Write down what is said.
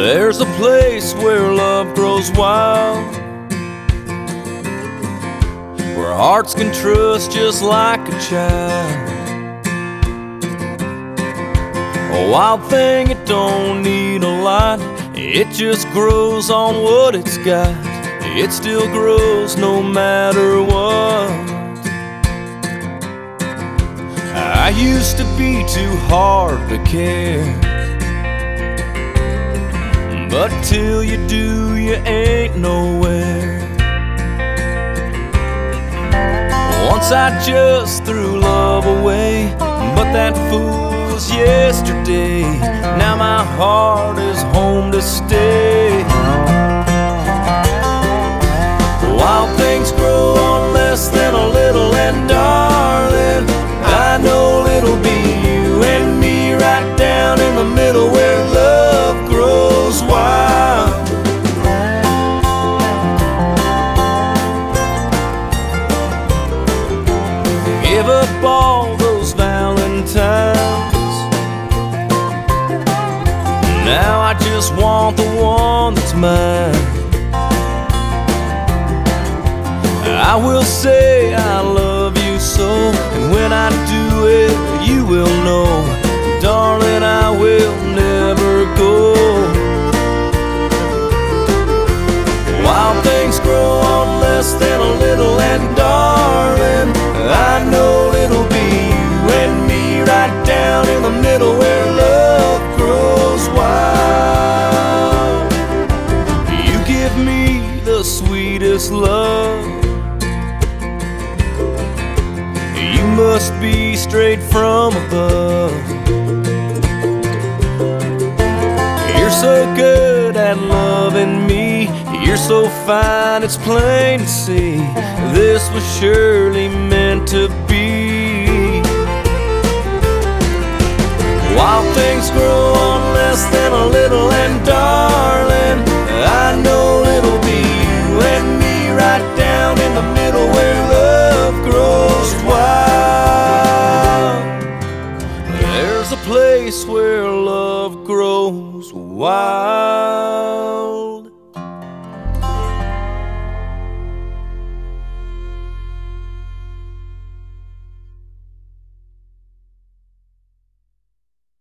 There's a place where love grows wild, where hearts can trust just like a child. A wild thing, it don't need a lot, it just grows on what it's got. It still grows no matter what. I used to be too hard to care, but till you do, you ain't nowhere. Once I just threw love away, but that fool was yesterday. Now my heart is home to stay. Wild things grow on less than a little, and darling, I know it'll be you and me right down in the middle where love grows wild. Give up all those Valentines. Now I just want the one that's mine. I will say I love you so, and when I do it, you will know, darling, I will never go. Wild things grow on less than a little, and darling, I know it'll be you and me right down in the middle where love grows wild. You give me the sweetest love. You must be straight from above. You're so good at loving me, you're so fine, it's plain to see. This was surely meant to be. Wild things grow on less than a little, and darling, I know it'll be you and me right down in the middle where love grows wild. There's a place where love grows wild.